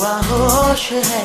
हुआ होश है।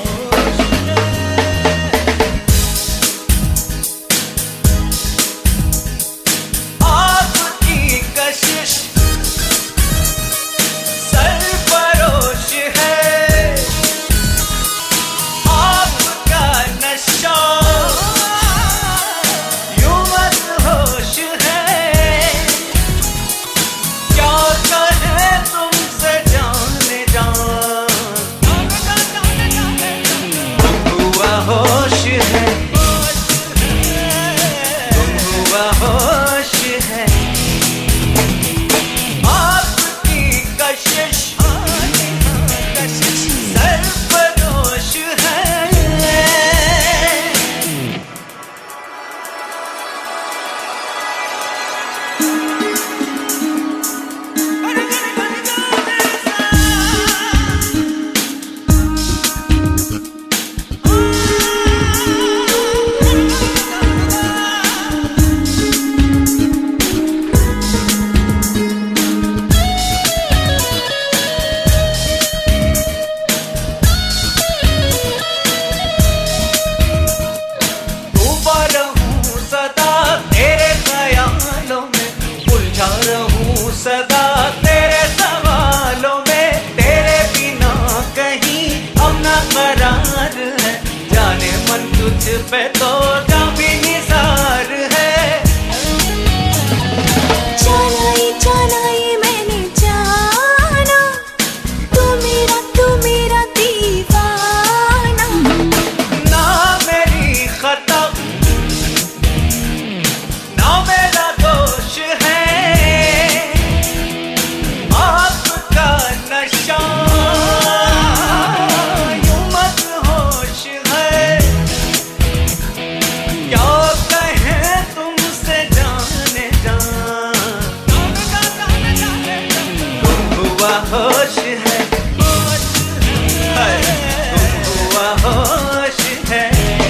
सदा तेरे सवालों में, तेरे बिना कहीं अब ना करार है। जाने मन तुझ पे तो काफी निसार है। जाना ही मैंने जाना, तू मेरा दीवाना। ना मेरी खता ना मेरा दोष है, होश है, गुम हुआ होश है।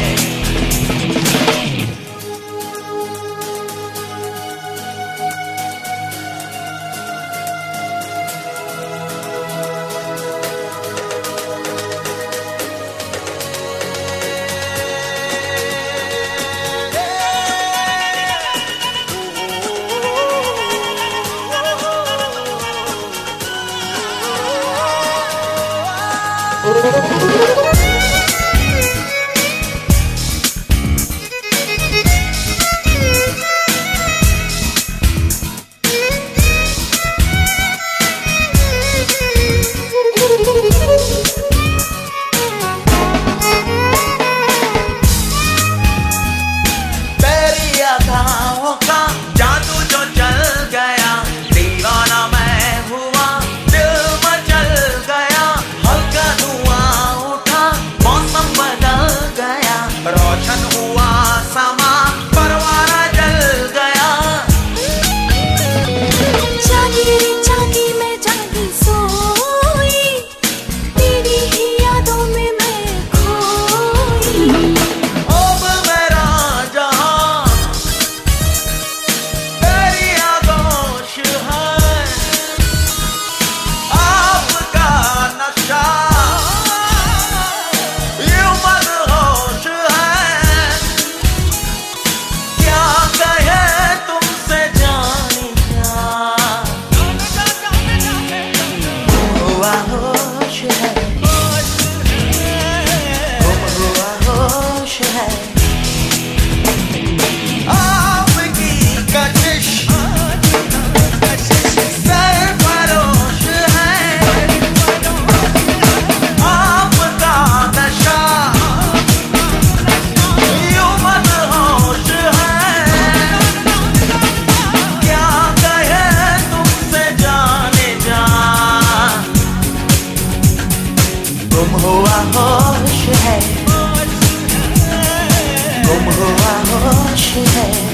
तेरी अदाओं का जादू जो चल गया, दीवाना मैं हुआ, दिल मचल गया। हल्का धुआं उठा, मौसम बदल गया, रोशन हुआ समा, परवाना जल गया। जागी मैं जागी सोई, तेरी ही यादों में मैं खोई। अब मेरा जहां तेरी आगोश है, आपका नशा यूं मदहोश है। क्या कहे तुमसे जाने क्या, हुआ होश है, गुम हुआ होश है। आपकी कशिश सरफरोश है, आपका नशा यूं मदहोश है। क्या कहे तुमसे जाने जा, गुम हुआ होश है, गुम हुआ होश है।